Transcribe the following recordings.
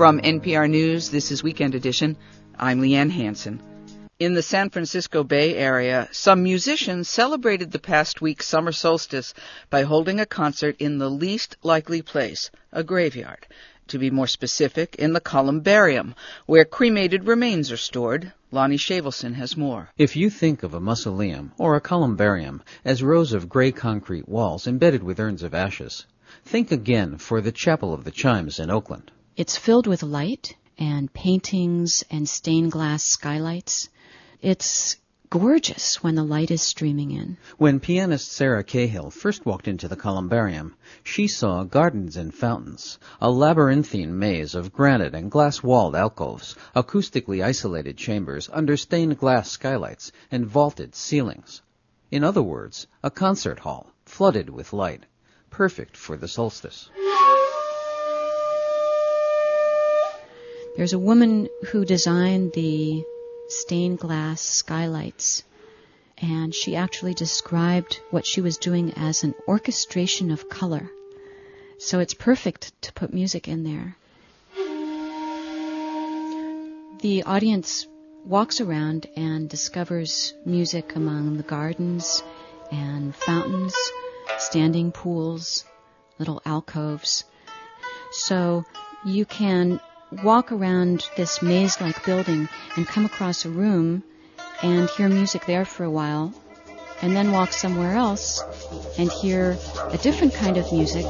From NPR News, this is Weekend Edition. I'm Leanne Hansen. In the San Francisco Bay Area, some musicians celebrated the past week's summer solstice by holding a concert in the least likely place, a graveyard. To be more specific, in the columbarium, where cremated remains are stored. Lonnie Shavelson has more. If you think of a mausoleum or a columbarium as rows of gray concrete walls embedded with urns of ashes, think again for the Chapel of the Chimes in Oakland. It's filled with light and paintings and stained glass skylights. It's gorgeous when the light is streaming in. When pianist Sarah Cahill first walked into the columbarium, she saw gardens and fountains, a labyrinthine maze of granite and glass-walled alcoves, acoustically isolated chambers under stained glass skylights, and vaulted ceilings. In other words, a concert hall flooded with light, perfect for the solstice. There's a woman who designed the stained glass skylights, and she actually described what she was doing as an orchestration of color. So it's perfect to put music in there. The audience walks around and discovers music among the gardens and fountains, standing pools, little alcoves. So you can walk around this maze-like building and come across a room and hear music there for a while, and then walk somewhere else and hear a different kind of music.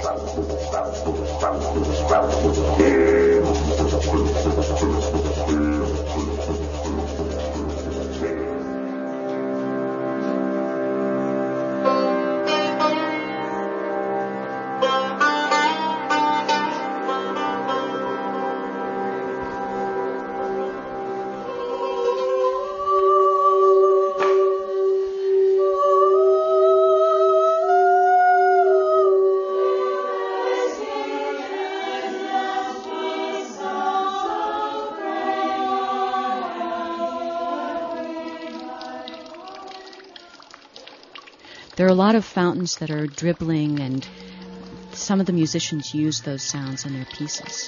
There are a lot of fountains that are dribbling, and some of the musicians use those sounds in their pieces.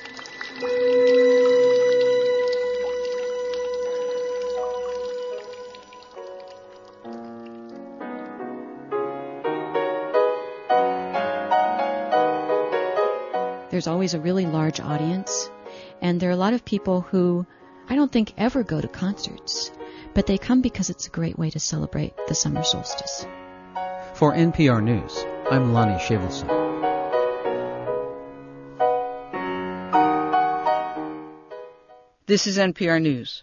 There's always a really large audience, and there are a lot of people who I don't think ever go to concerts, but they come because it's a great way to celebrate the summer solstice. For NPR News, I'm Lonnie Shavelson. This is NPR News.